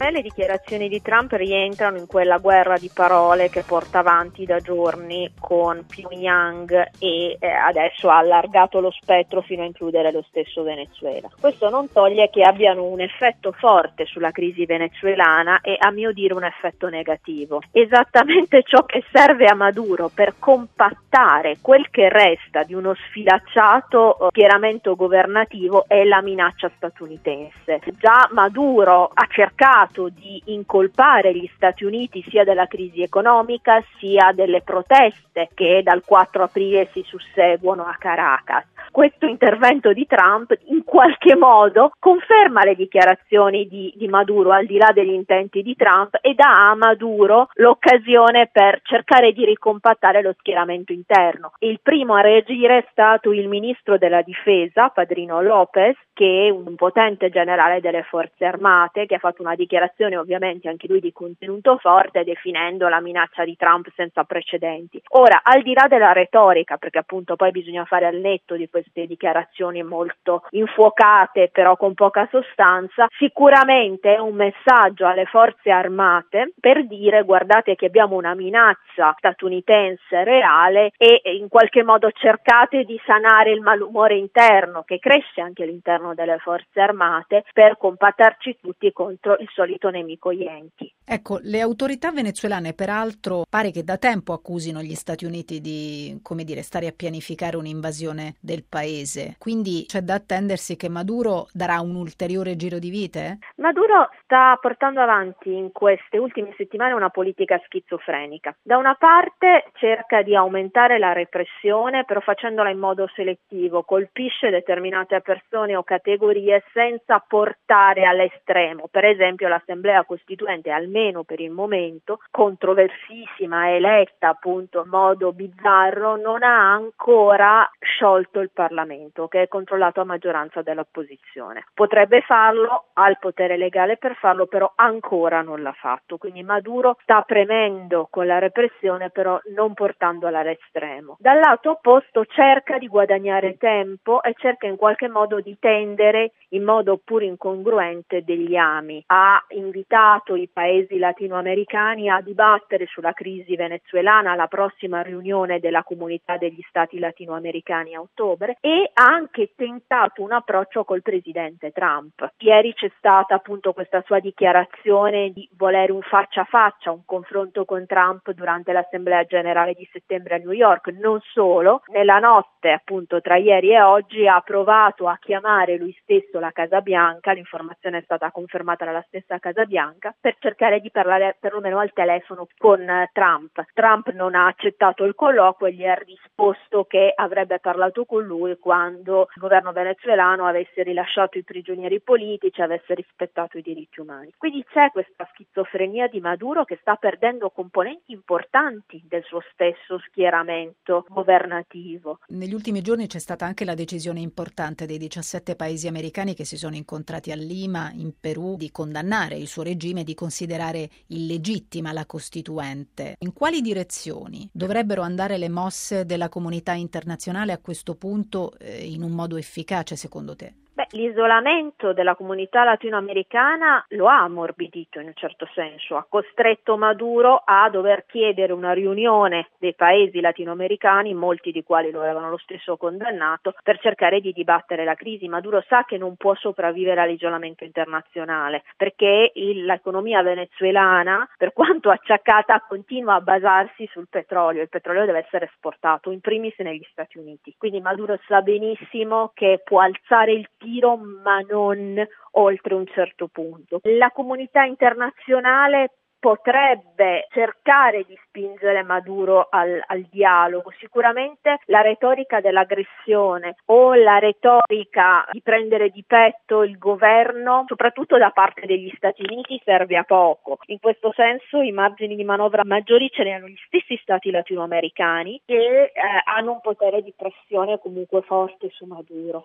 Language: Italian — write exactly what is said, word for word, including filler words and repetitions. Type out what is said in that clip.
me le dichiarazioni di Trump rientrano in quella guerra di parole che porta avanti da giorni con Pyongyang e eh, adesso ha allargato lo spettro fino a includere lo stesso Venezuela. Questo non toglie che abbiano un effetto forte sulla crisi venezuelana e a mio dire un effetto negativo. Esattamente ciò che serve a Maduro per compattare quel che resta di uno sfilacciato schieramento governativo è la minaccia statunitense. Già Maduro ha cercato di incolpare gli Stati Uniti sia della crisi economica sia delle proteste che dal quattro aprile si susseguono a Caracas. Questo intervento di Trump in qualche modo conferma le dichiarazioni di, di Maduro al di là degli intenti di Trump e dà a Maduro l'occasione per cercare di ricompattare lo schieramento interno. Il primo a reagire è stato il ministro della difesa, Padrino Lopez, che è un potente generale delle forze armate, che ha fatto una dichiarazione ovviamente anche lui di contenuto forte definendo la minaccia di Trump senza precedenti. Ora, al di là della retorica, perché appunto poi bisogna fare al netto di queste dichiarazioni molto infuocate però con poca sostanza, sicuramente è un messaggio alle forze armate per dire guardate che abbiamo una minaccia statunitense reale e in qualche modo cercate di sanare il malumore interno che cresce anche all'interno delle forze armate per compattarci tutti contro il solito nemico Yankee. Ecco, le autorità venezuelane peraltro pare che da tempo accusino gli Stati Uniti di, come dire, stare a pianificare un'invasione del paese, quindi c'è da attendersi che Maduro darà un ulteriore giro di vite? Maduro sta portando avanti in queste ultime settimane una politica schizofrenica. Da una parte cerca di aumentare la repressione, però facendola in modo selettivo, colpisce determinate persone o categorie senza portare all'estremo. Per esempio l'Assemblea Costituente, almeno per il momento, controversissima, eletta appunto in modo bizzarro, non ha ancora sciolto il Parlamento, che è controllato a maggioranza dall'opposizione. Potrebbe farlo, ha il potere legale per farlo, però ancora non l'ha fatto. Quindi Maduro sta premendo con la repressione, però non portandola all'estremo. Dal lato opposto cerca di guadagnare tempo e cerca in qualche modo di tendere in modo pur incongruente degli ami. Ha invitato i paesi latinoamericani a dibattere sulla crisi venezuelana alla prossima riunione della Comunità degli Stati latinoamericani a ottobre e ha anche tentato un approccio col presidente Trump. Ieri c'è stata appunto questa sua dichiarazione di volere un faccia a faccia, un confronto con Trump durante l'Assemblea Generale di settembre a New York. Non solo, nella notte appunto tra ieri e oggi ha provato a chiamare lui stesso la Casa Bianca, l'informazione è stata confermata dalla stessa Casa Bianca, per cercare di parlare perlomeno al telefono con Trump. Trump non ha accettato il colloquio e gli ha risposto che avrebbe parlato con lui quando il governo venezuelano avesse rilasciato i prigionieri politici, avesse rispettato i diritti umani. Quindi c'è questa schizofrenia di Maduro che sta perdendo componenti importanti del suo stesso schieramento governativo. Negli ultimi giorni c'è stata anche la decisione importante dei diciassette paesi americani che si sono incontrati a Lima, in Perù, di condannare il suo regime e di considerare illegittima la Costituente. In quali direzioni dovrebbero andare le mosse della comunità internazionale a questo punto eh, in un modo efficace, secondo te? Beh, l'isolamento della comunità latinoamericana lo ha ammorbidito in un certo senso, ha costretto Maduro a dover chiedere una riunione dei paesi latinoamericani, molti di quali lo avevano lo stesso condannato, per cercare di dibattere la crisi. Maduro sa che non può sopravvivere all'isolamento internazionale, perché il, l'economia venezuelana, per quanto acciaccata, continua a basarsi sul petrolio. Il petrolio deve essere esportato, in primis negli Stati Uniti. Quindi Maduro sa benissimo che può alzare il tiro, ma non oltre un certo punto. La comunità internazionale potrebbe cercare di spingere Maduro al, al dialogo. Sicuramente la retorica dell'aggressione o la retorica di prendere di petto il governo, soprattutto da parte degli Stati Uniti, serve a poco. In questo senso i margini di manovra maggiori ce ne hanno gli stessi stati latinoamericani che eh, hanno un potere di pressione comunque forte su Maduro.